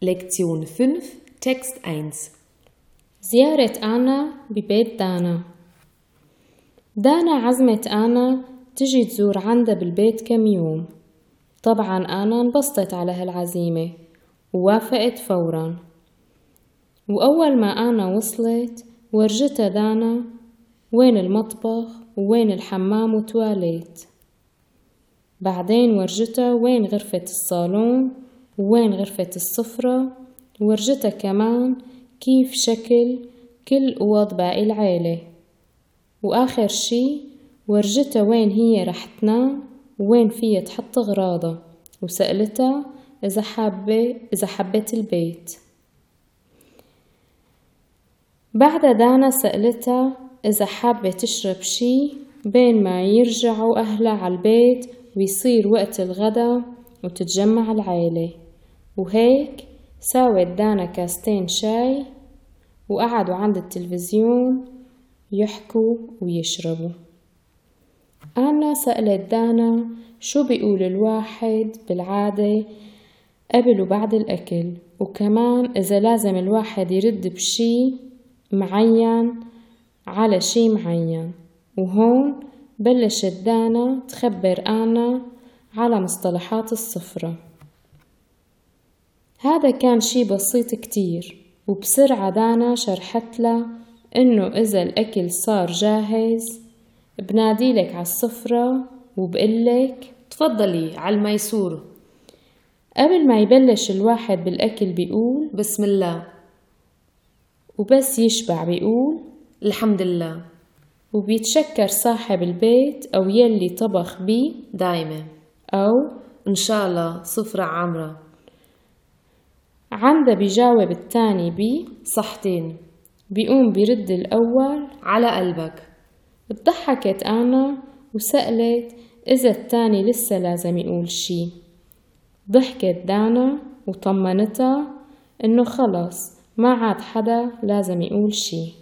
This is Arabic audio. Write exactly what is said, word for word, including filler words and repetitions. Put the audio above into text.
Lektion fünf, Text eins. زيارة أنا ببيت دانا. دانا عزمت أنا تجي تزور عندها بالبيت كم يوم. طبعا أنا انبسطت على هالعزيمة ووافقت فورا. وأول ما أنا وصلت ورجتها دانا وين المطبخ ووين الحمام وتواليت. بعدين ورجتها وين غرفة الصالون ووين غرفة السفرة، ورجتها كمان كيف شكل كل أوض باقي العيلة. وآخر شي ورجتها وين هي رح تنام ووين فيها تحط أغراضها، وسألتها إذا حابة إذا حبت البيت. بعدها دانا سألتها إذا حابة تشرب شي بين ما يرجعوا أهلها على البيت ويصير وقت الغدا وتتجمع العيلة. وهيك ساوت دانا كاستين شاي وقعدوا عند التلفزيون يحكوا ويشربوا. أنا سألت دانا شو بيقول الواحد بالعادة قبل وبعد الأكل، وكمان إذا لازم الواحد يرد بشي معين على شي معين. وهون بلشت دانا تخبر أنا على مصطلحات السفرة. هذا كان شي بسيط كتير، وبسرعة دانا شرحت له إنه إذا الأكل صار جاهز بناديلك على السفرة وبقلك تفضلي على الميسور. قبل ما يبلش الواحد بالأكل بيقول بسم الله، وبس يشبع بيقول الحمد لله، وبيتشكر صاحب البيت أو يلي طبخ بيه دايما، أو إن شاء الله سفرة عمرة. عنده بيجاوب التاني بي صحتين، بيقوم بيرد الأول على قلبك. اتضحكت أنا وسألت إذا التاني لسه لازم يقول شي. ضحكت دانا وطمنتها إنه خلص ما عاد حدا لازم يقول شي.